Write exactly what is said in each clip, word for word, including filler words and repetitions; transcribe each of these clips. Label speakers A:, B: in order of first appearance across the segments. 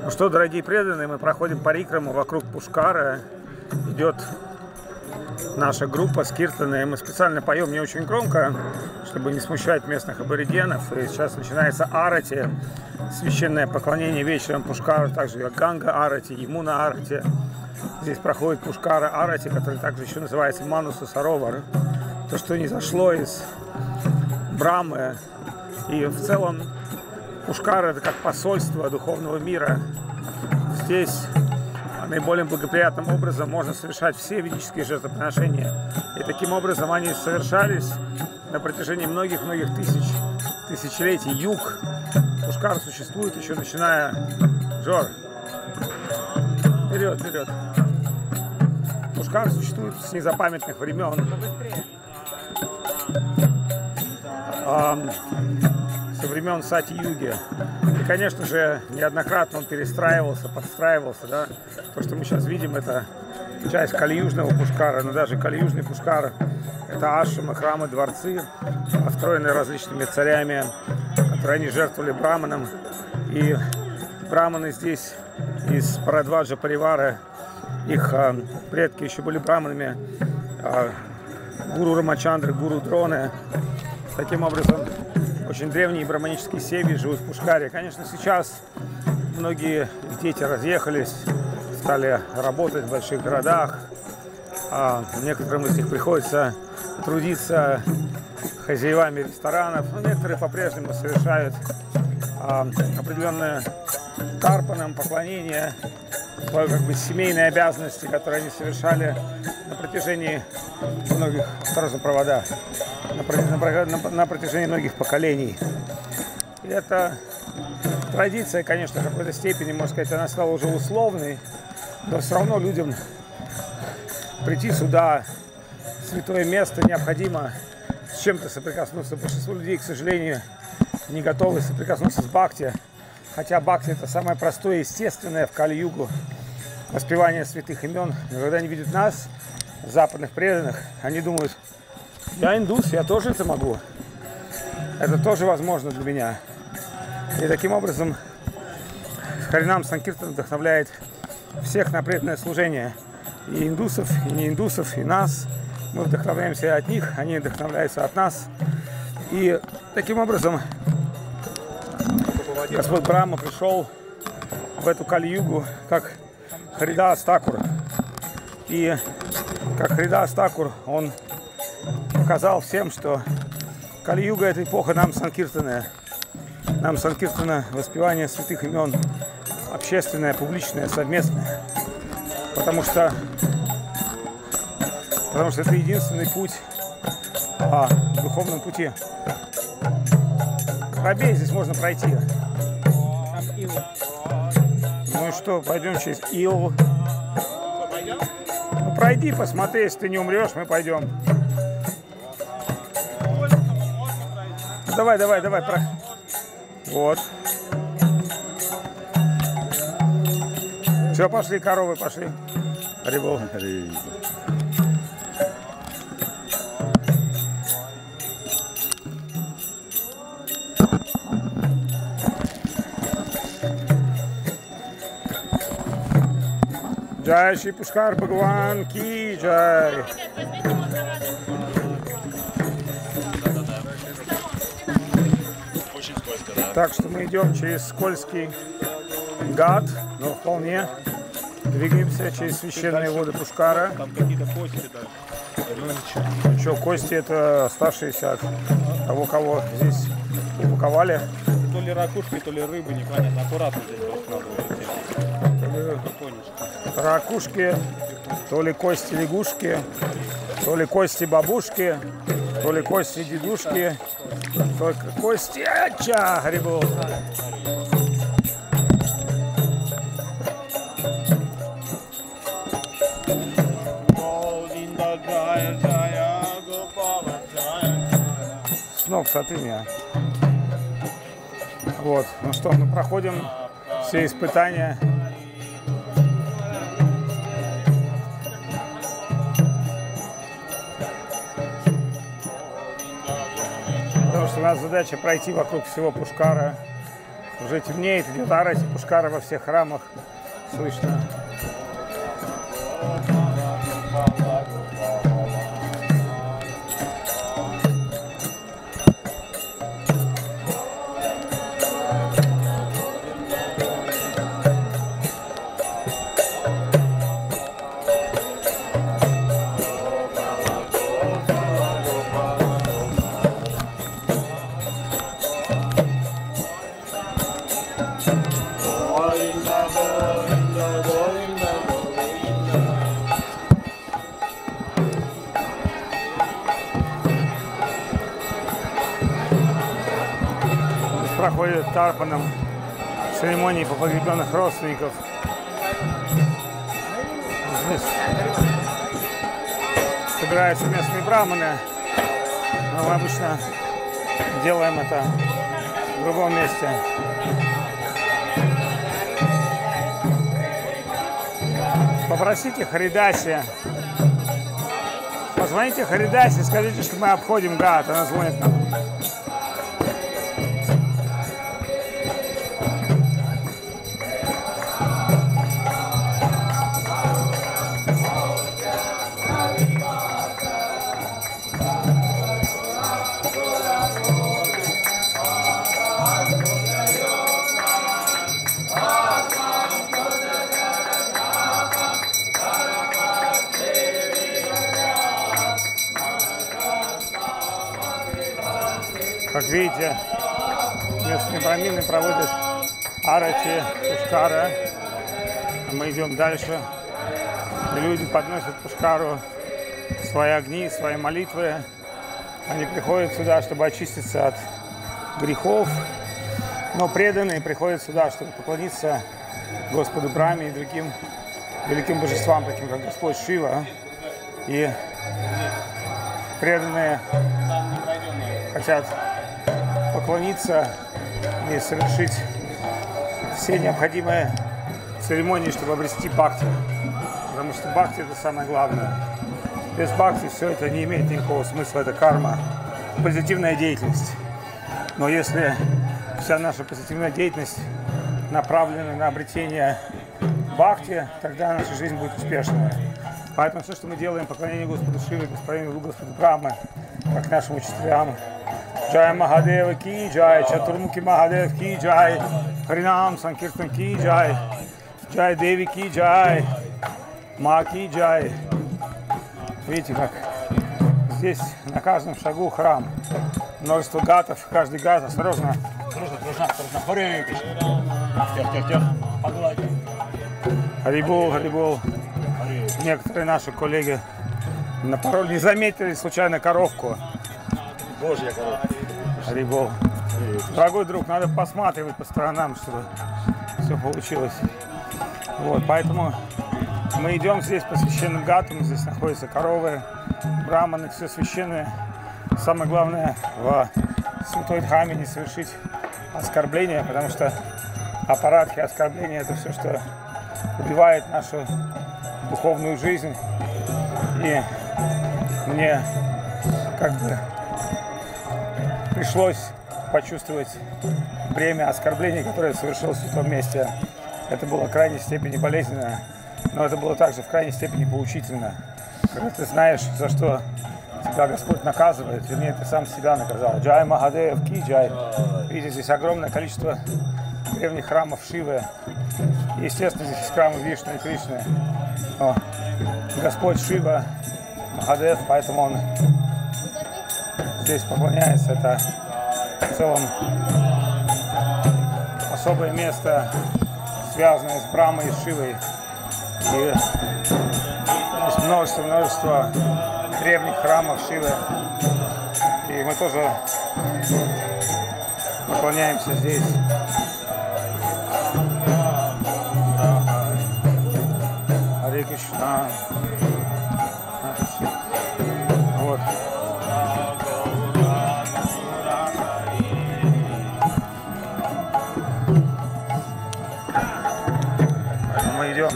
A: Ну что, дорогие преданные, мы проходим парикраму вокруг Пушкара. Идет наша группа с киртаной. Мы специально поем не очень громко, чтобы не смущать местных аборигенов. И сейчас начинается арати, священное поклонение вечером Пушкару, также и Ганга арати, Ямуна арати. Здесь проходит Пушкара арати, который также еще называется Мануса Саровар. То, что не зашло из Брамы. И в целом Пушкар — это как посольство духовного мира. Здесь наиболее благоприятным образом можно совершать все ведические жертвоприношения. И таким образом они совершались на протяжении многих-многих тысяч, тысячелетий. Юг Пушкар существует еще начиная... Жор, вперед, вперед. Пушкар существует с незапамятных времен. Со времен Сати-юги. И, конечно же, неоднократно он перестраивался, подстраивался. Да? То, что мы сейчас видим, это часть Кали-южного Пушкара, но даже Кали-южный Пушкар — это ашрамы, храмы, дворцы, построенные различными царями, которые они жертвовали браманам. И браманы здесь из Парадваджа Паривара, их а, предки еще были браманами, а, гуру Рамачандры, гуру Дроны. Таким образом, очень древние браманические семьи живут в Пушкаре. Конечно, сейчас многие дети разъехались, стали работать в больших городах. А некоторым из них приходится трудиться хозяевами ресторанов. Но некоторые по-прежнему совершают а, определенное тарпаном поклонение, свою как бы семейные обязанности, которые они совершали на протяжении многих проводов. На, на протяжении многих поколений. И эта традиция, конечно, в какой-то степени, можно сказать, она стала уже условной, но все равно людям прийти сюда, в святое место, необходимо с чем-то соприкоснуться. Большинство людей, к сожалению, не готовы соприкоснуться с бхакти, хотя бхакти — это самое простое и естественное в Кали-югу воспевание святых имен. Но когда они видят нас, западных преданных, они думают: я индус, я тоже это могу. Это тоже возможно для меня. И таким образом Харинам Санкиртан вдохновляет всех на преданное служение. И индусов, и не индусов, и нас. Мы вдохновляемся от них, они вдохновляются от нас. И таким образом Господь Брахма пришел в эту Кали-югу как Харидас Такур. И как Харидас Такур он показал всем, что Кали-юга — это эпоха нам Санкиртана. Нам Санкиртана — воспевание святых имен, общественное, публичное, совместное. Потому что, потому что это единственный путь а, в духовном пути. Пробей здесь можно пройти. Ну и что, пойдем через ил. Ну пройди, посмотри, если ты не умрешь, мы пойдем. Давай, давай, давай. Про... Вот. Все, пошли, коровы, пошли. Рибол. Джай Шри Пушкар Бхагаван ки джай. Так что мы идем через скользкий гад, но вполне двигаемся через священные воды Пушкара.
B: Там какие-то кости даже.
A: Ну ничего. Ну что, кости — это оставшиеся от того, кого здесь упаковали.
B: То ли ракушки, то ли рыбы, непонятно. Аккуратно здесь раскладывают.
A: Ракушки, то ли кости лягушки, то ли кости бабушки, то ли кости дедушки. Только кости, ача, грибу. С ног сотри меня. Вот, ну что, мы проходим все испытания. Потому что у нас задача пройти вокруг всего Пушкара Уже темнеет, идет арати пушкара во всех храмах. Слышно. Проходит Тарпаном церемонии по погребенных родственников. Здесь собираются местные браманы, но мы обычно делаем это в другом месте. Попросите Харидаси, позвоните Харидаси, скажите, что мы обходим Гат, она звонит нам. Как видите, местные брамины проводят арати, пушкара. Мы идем дальше. И люди подносят пушкару свои огни, свои молитвы. Они приходят сюда, чтобы очиститься от грехов. Но преданные приходят сюда, чтобы поклониться Господу Браме и другим великим божествам, таким как Господь Шива. И преданные хотят поклониться и совершить все необходимые церемонии, чтобы обрести бхакти. Потому что бхакти — это самое главное. Без бхакти все это не имеет никакого смысла, это карма, позитивная деятельность. Но если вся наша позитивная деятельность направлена на обретение бхакти, тогда наша жизнь будет успешная. Поэтому все, что мы делаем, поклонение Господу Шиве, поклонение Господу Брахме, как нашим учителям. Джай Махадева ки джай, Чатурмухи Махадев ки джай, Харинам Санкиртан ки джай, Джай Деви ки джай, Ма ки джай. Видите, как здесь на каждом шагу храм. Множество гатов, каждый гат, осторожно. Харибол, Харибол. Некоторые наши коллеги напороли, не заметили случайно коровку.
B: Божья коровка.
A: Харибол. Дорогой друг, надо посматривать по сторонам, чтобы все получилось. Вот, поэтому мы идем здесь по священным гатам, здесь находятся коровы, браманы, все священное. Самое главное в святой Дхаме не совершить оскорбления, потому что аппаратхи, оскорбления — это все, что убивает нашу духовную жизнь. И мне как бы пришлось почувствовать бремя оскорблений, которое я совершил в святом месте. Это было в крайней степени болезненно, но это было также в крайней степени поучительно. Когда ты знаешь, за что тебя Господь наказывает, вернее, ты сам себя наказал. Джай Махадев ки джай. Видите, здесь огромное количество древних храмов Шивы. Естественно, здесь есть храмы Вишну и Кришны. Но Господь Шива, Махадев, поэтому он здесь поклоняется. Это в целом особое место, связанное с Брамой и Шивой. И есть множество, множество древних храмов Шивы. И мы тоже поклоняемся здесь. Харе Кришна. Вот. Мы идем.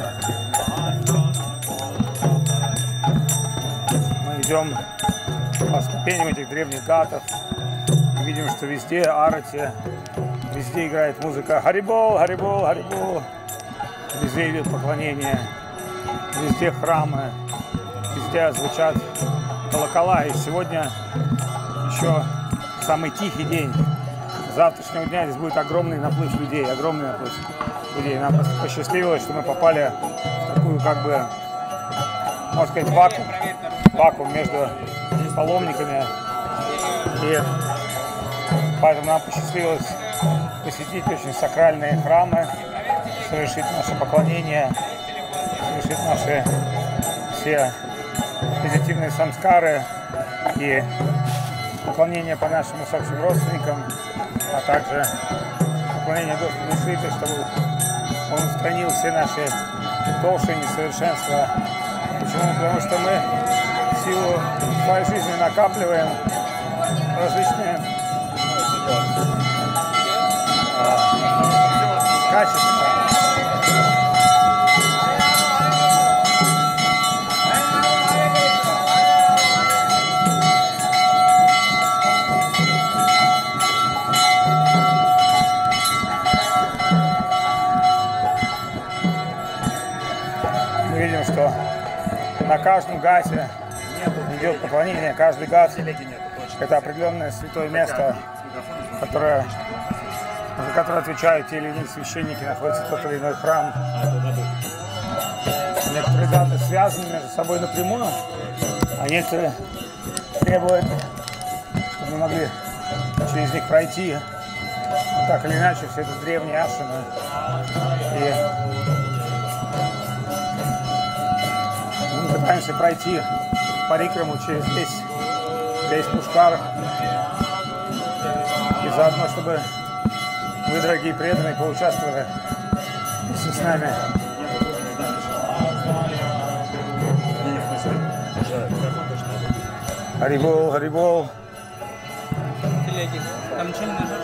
A: Мы идем по ступеням этих древних гатов. И видим, что везде арати, Везде играет музыка Харибол, Харибол, Харибол. Везде идет поклонение, везде храмы, везде звучат колокола. И сегодня еще самый тихий день. С завтрашнего дня здесь будет огромный наплыв людей, огромный наплыв людей. Нам просто посчастливилось, что мы попали в такую, как бы, можно сказать, вакуум, вакуум между паломниками. И поэтому нам посчастливилось посетить очень сакральные храмы, совершить наше поклонение, совершить наши все позитивные самскары и поклонение по нашим усопшим родственникам, а также поклонение Господу Шриты, чтобы Он устранил все наши доши, несовершенства. Почему? Потому что мы в силу своей жизни накапливаем различные а, качества. Мы видим, что на каждом гасе идет поклонение. Каждый газ – это определенное святое место, которое, за которое отвечают те или иные священники, находится тот или иной храм. Некоторые даты связаны между собой напрямую, а некоторые требуют, чтобы мы могли через них пройти. Так или иначе, все это древние ашрамы. И мы пытаемся пройти парикраму через весь, весь Пушкар. И заодно, чтобы вы, дорогие преданные, поучаствовали вместе с нами. Харибол, Харибол.
B: Там ничего не лежит?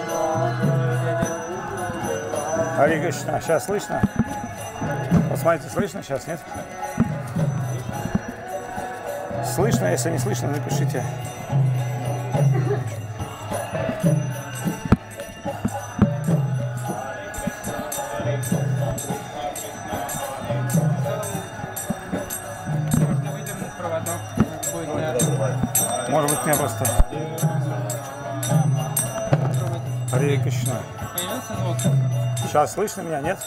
A: Хари Кришна. Сейчас слышно? Посмотрите, слышно сейчас, нет? Слышно? Если не слышно, напишите. Может быть, меня просто... Хари Кришна.
B: Появился звук?
A: Сейчас слышно меня, нет?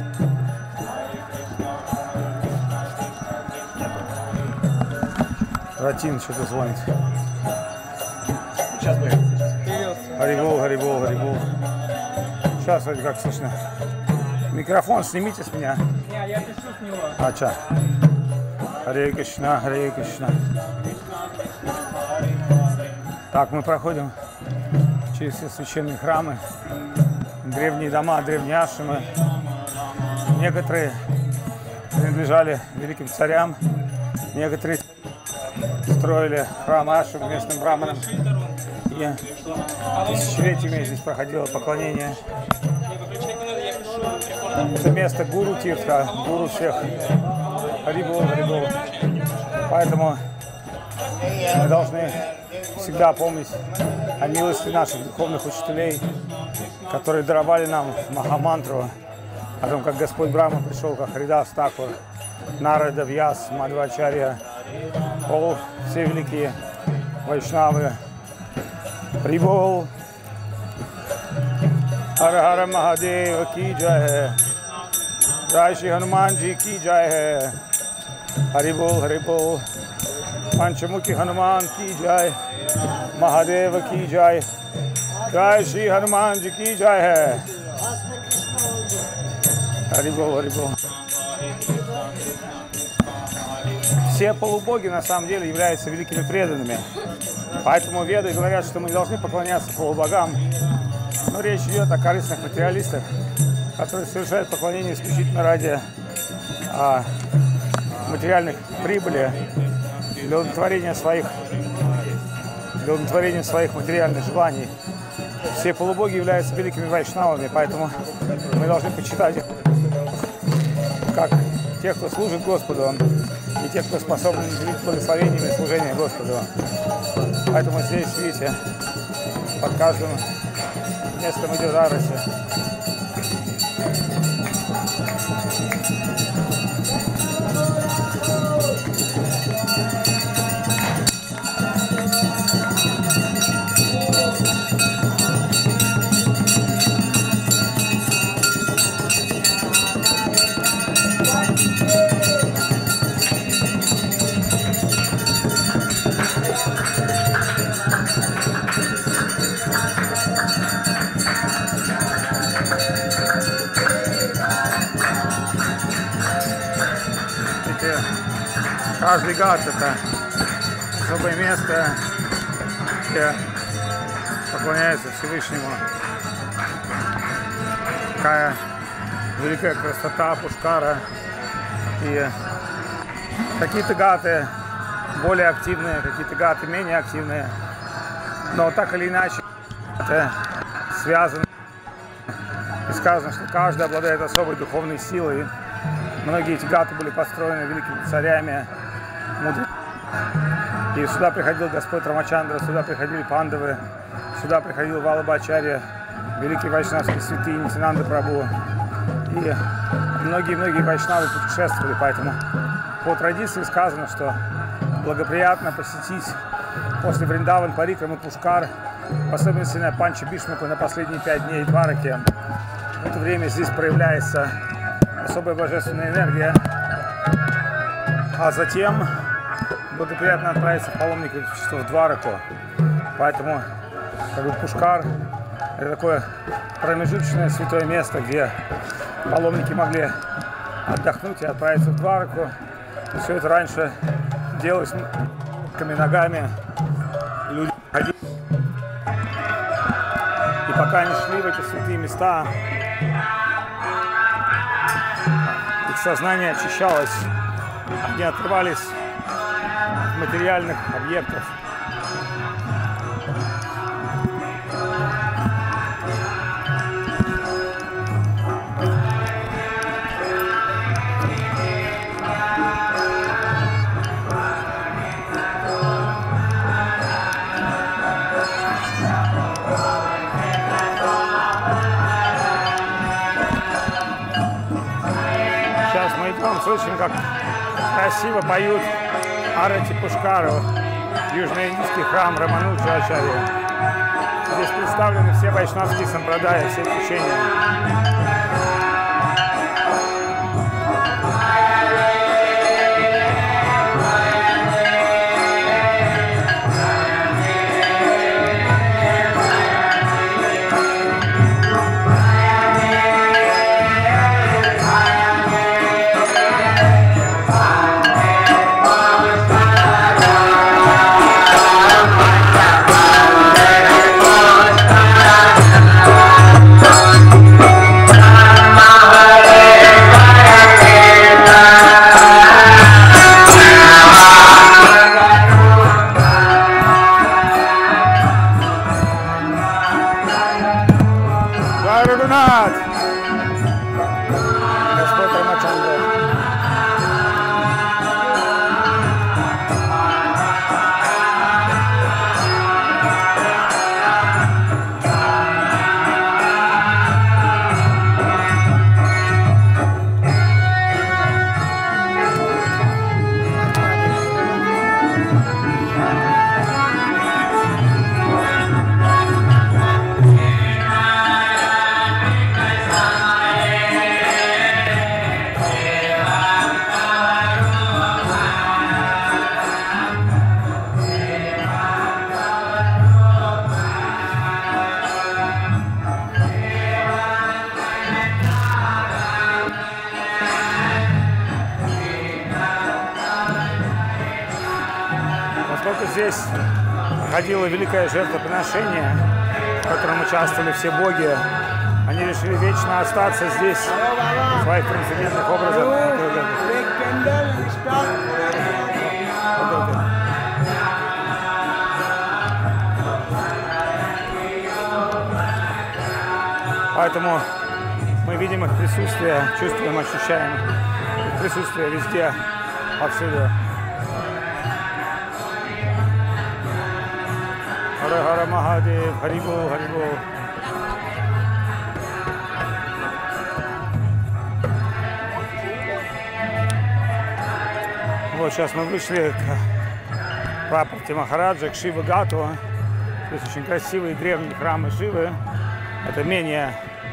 A: Ратин что-то звонит.
B: Сейчас появился.
A: Харибол, Харибол, Харибол. Сейчас вроде как слышно. Микрофон снимите с меня.
B: Не, я пишу с него.
A: Ача. Харе Кришна, Харе Кришна. Так, мы проходим через все священные храмы, древние дома, древние ашрамы. Некоторые принадлежали великим царям, некоторые строили храм ашрам местным браманам. И тысячелетиями здесь проходило поклонение. Это место гуру Тиртха, гуру всех. Харибол, Харибол. Поэтому мы должны всегда помнить о милости наших духовных учителей, которые даровали нам Махамантру, о том, как Господь Брахма пришел, как Харидас Такур, Нарада, Вьяс, Мадхвачарья, Ол, все великие вайшнавы. Харибол. Хара Хара Махадева ки джай. Jai Shri Hanuman Ji ki jai hai. Haribol, Haribol. Panchamukhi Hanuman ki jai. Mahadeva ki jai. Jai Shri Hanuman Ji ki jai hai. Haribol, Haribol. Все полубоги на самом деле являются великими преданными. Поэтому веды говорят, что мы не должны поклоняться полубогам. Но речь идет о корыстных материалистах, которые совершают поклонение исключительно ради а, материальных прибыли, для удовлетворения своих, для удовлетворения своих материальных желаний. Все полубоги являются великими вайшнавами, поэтому мы должны почитать их как тех, кто служит Господу, и тех, кто способен делить благословениями и служением Господу. Поэтому здесь, видите, под каждым местом идет Араси. Каждый гад — это особое место, где поклоняются Всевышнему. Такая великая красота Пушкара. И какие-то гаты более активные, какие-то гаты менее активные. Но так или иначе это связано. И сказано, что каждый обладает особой духовной силой. Многие эти гаты были построены великими царями. И сюда приходил Господь Рамачандра, сюда приходили Пандавы, сюда приходил Валабхачарья, великий вайшнавский святый Нитьянанда Прабху. И многие-многие вайшнавы путешествовали, поэтому по традиции сказано, что благоприятно посетить после Вриндаван, Парикрам и Пушкар, в особенности на Панча Бишмуку на последние пять дней Двараки. В это время здесь проявляется особая божественная энергия, а затем благоприятно отправиться в паломничество в Двараку. Поэтому как бы, Пушкар — это такое промежуточное святое место, где паломники могли отдохнуть и отправиться в Двараку. И все это раньше делалось ногами. Люди ходили. И пока они шли в эти святые места, их сознание очищалось, они отрывались от материальных объектов. Сейчас мы идем, слышим, как красиво поют Арати Пушкару, южноиндийский храм Рамануджа Ачарья. Здесь представлены все вайшнавские сампрадаи, все течения. Господь Рамачандра. Поскольку здесь проходило великое жертвоприношение, в котором участвовали все боги, они решили вечно остаться здесь в своих трансцендентных образах. Поэтому мы видим их присутствие, чувствуем, ощущаем их присутствие везде, повсюду. Hara Hara Mahadev, Hari Bol, Hari Bol. Вот сейчас мы вышли к прапорти Махараджа, к Шива Гату. Здесь очень красивые древние храмы Шивы. Это менее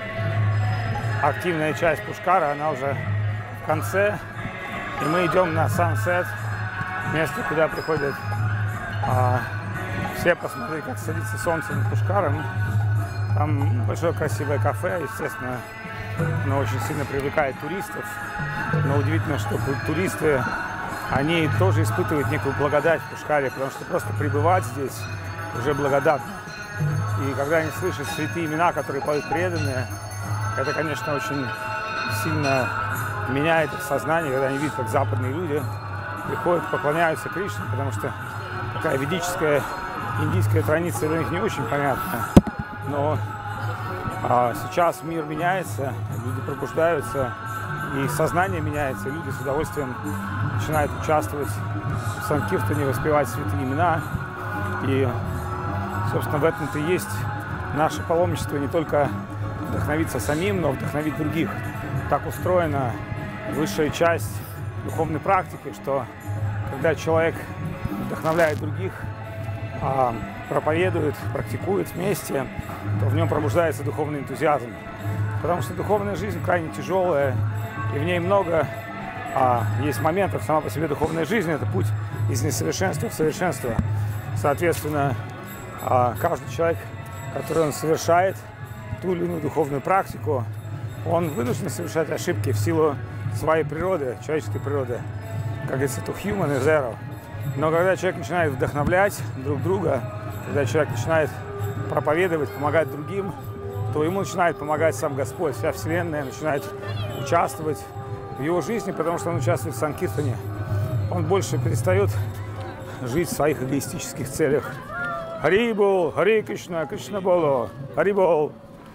A: активная часть Пушкара, она уже в конце. И мы идем на Сансет, место, куда приходят а, все посмотреть, как садится солнце над Пушкаром. Там большое красивое кафе, естественно, оно очень сильно привлекает туристов. Но удивительно, что туристы, они тоже испытывают некую благодать в Пушкаре, потому что просто пребывать здесь уже благодатно. И когда они слышат святые имена, которые поют преданные, это, конечно, очень сильно меняет их сознание, когда они видят, как западные люди приходят, поклоняются Кришне, потому что такая ведическая индийская традиция для них не очень понятна. Но а, сейчас мир меняется, люди пробуждаются, и сознание меняется, и люди с удовольствием начинают участвовать в санкиртане, воспевать святые имена. И, собственно, в этом-то и есть наше паломничество, не только вдохновиться самим, но вдохновить других. Так устроена высшая часть духовной практики, что когда человек вдохновляет других, а, проповедует, практикует вместе, то в нем пробуждается духовный энтузиазм. Потому что духовная жизнь крайне тяжелая, и в ней много а, есть моментов. Сама по себе духовная жизнь – это путь из несовершенства в совершенство. Соответственно, а, каждый человек, который он совершает ту или иную духовную практику, он вынужден совершать ошибки в силу своей природы, человеческой природы. Как говорится, to human is zero. Но когда человек начинает вдохновлять друг друга, когда человек начинает проповедовать, помогать другим, то ему начинает помогать сам Господь. Вся Вселенная начинает участвовать в его жизни, потому что он участвует в санкиртане. Он больше перестает жить в своих эгоистических целях. Хари бол, Хари Кришна, Кришна боло, Хари бол.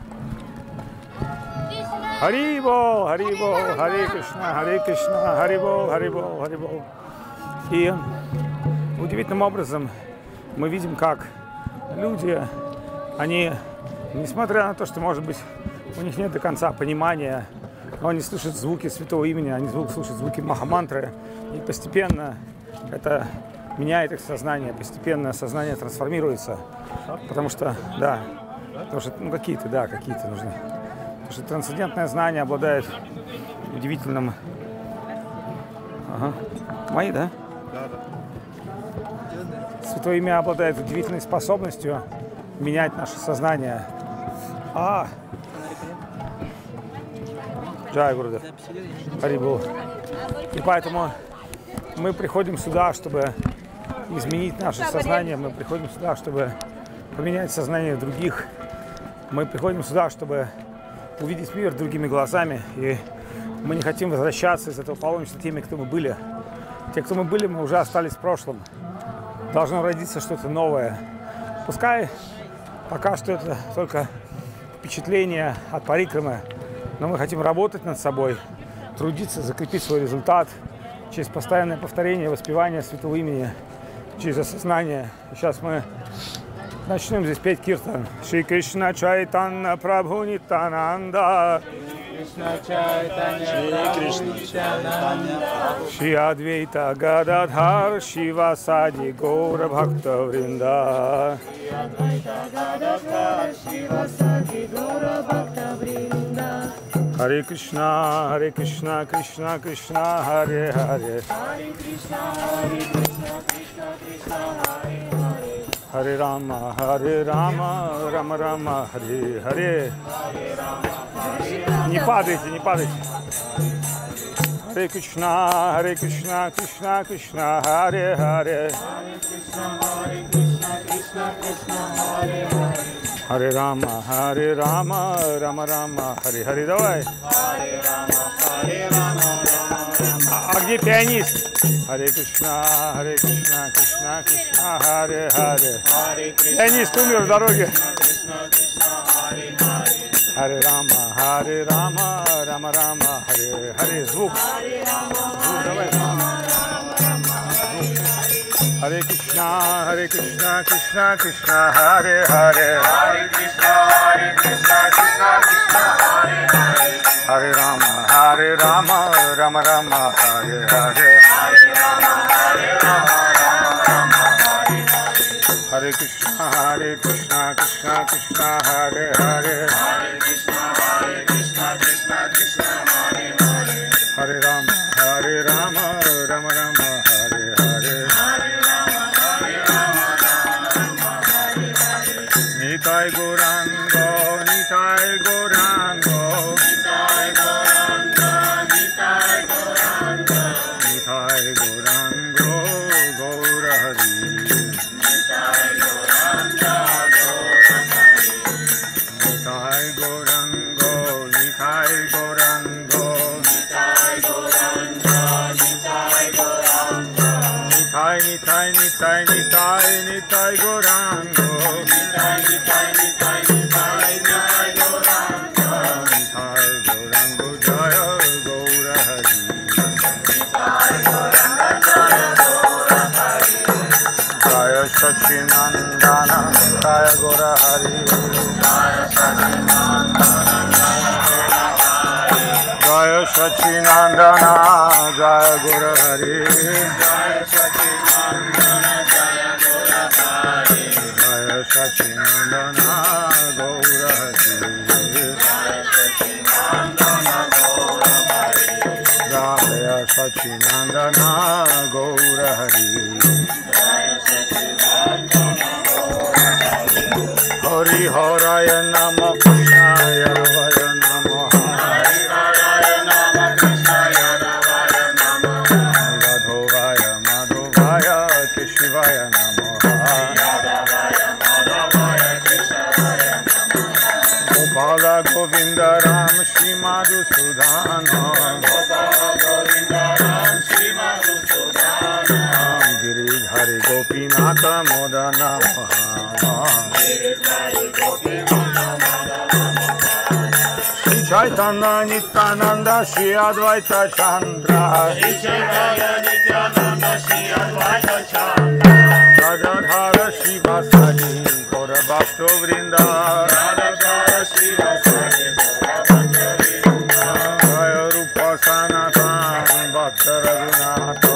A: Хари бол, Хари бол, Хари Кришна, Хари Кришна, Хари бол, Хари бол, Хари бол. И удивительным образом мы видим, как люди, они, несмотря на то, что, может быть, у них нет до конца понимания, но они слышат звуки святого имени, они слушают звуки махамантры, и постепенно это меняет их сознание, постепенно сознание трансформируется, потому что, да, потому что, ну, какие-то, да, какие-то нужны. Потому что трансцендентное знание обладает удивительным... Ага. Мои, да?
B: Да, да.
A: Святое имя обладает удивительной способностью менять наше сознание. А! Джай Гурудев. Харибол. И поэтому мы приходим сюда, чтобы изменить наше сознание. Мы приходим сюда, чтобы поменять сознание других. Мы приходим сюда, чтобы увидеть мир другими глазами. И мы не хотим возвращаться из этого паломничества теми, кто мы были. Те, кто мы были, мы уже остались в прошлом. Должно родиться что-то новое. Пускай пока что это только впечатление от парикрамы, но мы хотим работать над собой, трудиться, закрепить свой результат через постоянное повторение, воспевание святого имени, через осознание. И сейчас мы начнем здесь петь киртан. Шри Кришна Чайтанья Прабху Нитянанда. Шри Адвайта Гададхар Шивасади Гора Бхакта Вринда. Харе Кришна, Харе Кришна, Кришна Кришна, Харе Харе. Харе Рама, Харе Рама, Рама Рама, Харе Харе. Не падайте, не падайте. Харе Кришна, Харе Кришна, Кришна Кришна, Харе Харе. Харе Рама, Харе Рама, Рама Рама, Харе Харе. Давай. А где пианист? Харе Кришна, Харе Кришна, Кришна Кришна, Харе Харе. Пианист умер в дороге. Харе Рама, Харе Рама, Рама Рама, Харе Харе. Звук. Звук, давай. Харе Кришна, Харе Кришна, Кришна Кришна, Харе Харе. Харе Кришна, Харе Кришна, Кришна Кришна, Харе Харе. Hare Rama, Hare Rama, Rama Rama, Hare Hare. Hare Krishna, Hare Krishna, Krishna Krishna, Hare Hare. Hare Rama, Hare Rama, Rama Rama, Hare Hare. Nitai Gaurango, Nitai Gaurango, Nitai Gaurango, Gaura Hari. Nitai Gaurango, Nitai Gaurango, Nitai Nitai Nitai Nitai Nitai Gaurango, Nitai Gaurango, Jaya Gaura Hari. Jaya Sachinandana, Jaya Gaura Hari. Jaya Sachinandana, Jaya Gaura Hari. Jaya Sachinandana, Gaura Hari. Jaya Sachinandana, Gaura Hari. Hari Haraya Nama, Krishnaya Vaya Nama. Madhovaya Madhovaya Keshivaya Nama. Gopala Govinda Ram Shri Madhusudhana. Giridhari Gopinatha Modana Mahama. Shri Chaitanya Nityananda Shri Advaita Chandra. Radhadhara Shri Vasadi Gaura Bhakta Vrinda. Jaya Rupa Sanatana Bhakta Raghunatha.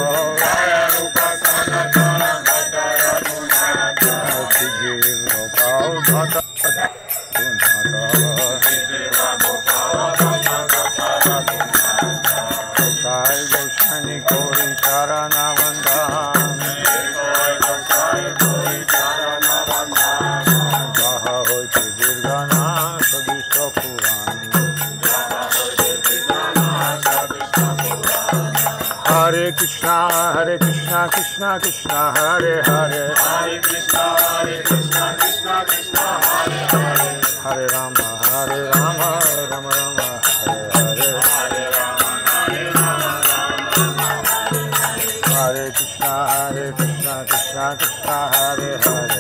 A: Hare Krishna, Hare Krishna, Krishna Krishna, Hare Hare. Hare Krishna, Hare Krishna, Krishna Krishna, Hare Hare. Hare Rama, Hare Rama, Rama Rama, Hare Hare. Hare Krishna, Hare Krishna, Krishna Krishna, Hare Hare.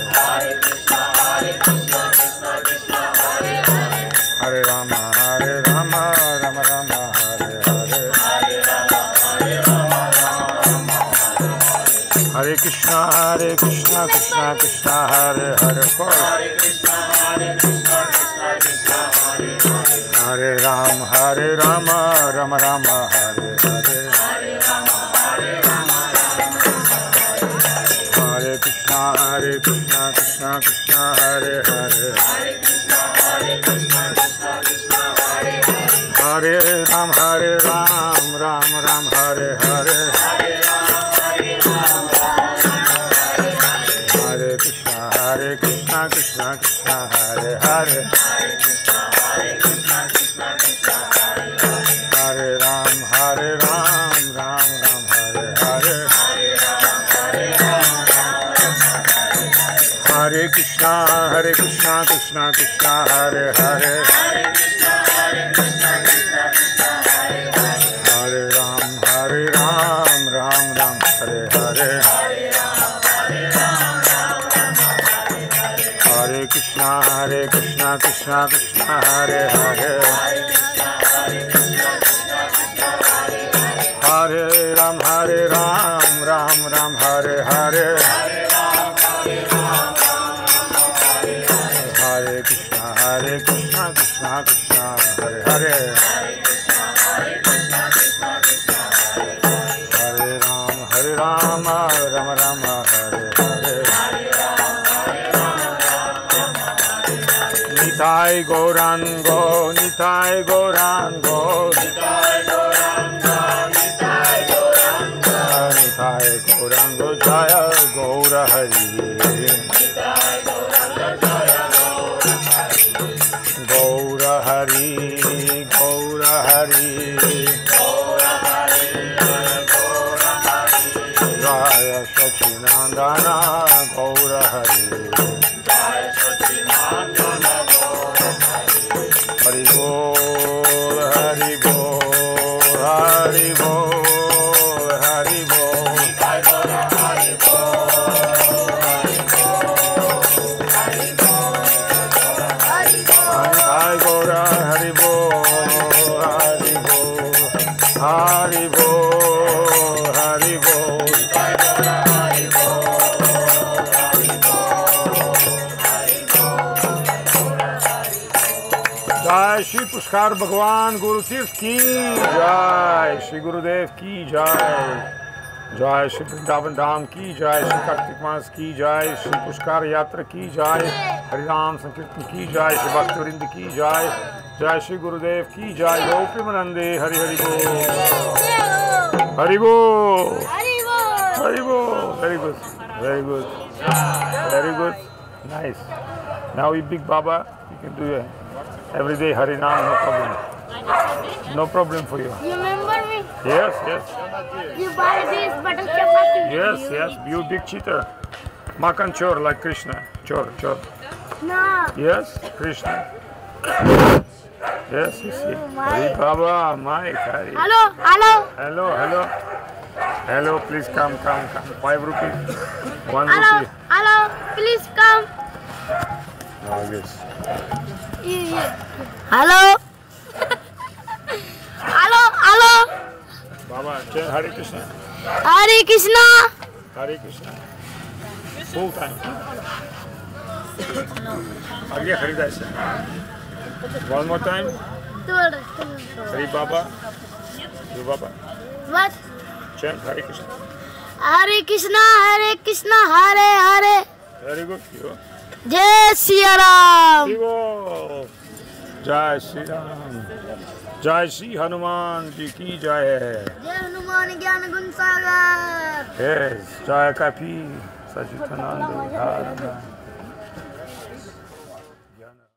A: Hare Rama, Hare Rama, Rama Rama, Hare Hare. Hare Krishna, Hare Krishna, Krishna Krishna, Hare Hare. Hare Ram, Hare Rama, Rama Rama, Hare Hare. Hare Krishna, Hare Krishna, Krishna Krishna, Hare Hare. Hare Ram, Hare Ram, Ram Ram, Hare Hare. Hare Krishna, Hare Krishna, Krishna Krishna, Hare Hare. Hare Ram, Hare Ram, Ram Ram, Hare Hare. Hare Krishna, Hare Krishna, Krishna Krishna, Hare Hare. Hare Ram, Hare Ram, Ram Ram, Hare Hare. Hare Krishna, Hare Krishna, Krishna Krishna, Hare Hare. Hare Ram, Hare Ram, Ram Ram, Hare Hare. Hare Krishna, Hare Krishna, Krishna Krishna, Hare Hare. Nitai Gaurango, Nitai Gaurango, Nitai Gaurango, Nitai Gaurango, Nitai Gaurango, Jaya Gaura Hari, Nitai Gaurango, Jaya Gaura Hari, Gaura Hari, Gaura Hari, Gaura Hari, Jaya Sachinandana Gaura Hari. Hari Bol, Hari Bol, Hari Bol, Hari Bol, Hari Bol, Hari Bol, Hari Bol, Hari Bol, Hari Bol, Hari Bol. जय श्री पुष्कर भगवान गुरु तीर्थ की जय, श्री गुरुदेव की जय, जय श्री वृंदावन धाम की जय, श्री कार्तिक मास की जय, श्री पुष्कर यात्रा की जय, हरिनाम संकीर्तन की जय, श्री भक्तवृंद की जय, जय श्री गुरुदेव की जय। गौ प्रेमानंदे हरि हरि बोल, हरि बोल, हरि बोल। Very good, very good, very good, nice. Now you big Baba, you can do it. Every day Harinam, no problem. No problem for you.
C: You remember me?
A: Yes, yes.
C: You buy this butter chapati.
A: Yes, yes. You big cheater. Makan chor like Krishna. Chor, chor.
C: No.
A: Yes, Krishna. Yes, you see. Hari Baba, Mike, Hari.
C: Hello, hello.
A: Hello, hello. Hello, please come, come, come. Five rupees. One
C: Hello,
A: rupee.
C: hello. Please come.
A: Oh, yes.
C: Hello. Hello, hello.
A: Baba, chant Hare Krishna.
C: Hare Krishna.
A: Hare Krishna. Full time. Again, Hare Krishna. One more time. Hare Baba. Hare Baba.
C: What?
A: Chant Hare Krishna.
C: Hare Krishna, Hare Krishna, Hare Hare.
A: Very good. You.
C: Jai Shri Ram.
A: Shivo. Jai Shri Ram. Jai Shri Hanuman ji ki jai.
C: Jai Hanuman Gyan Gun Sagar.
A: Yes. Jai Kapi. Sachitananda.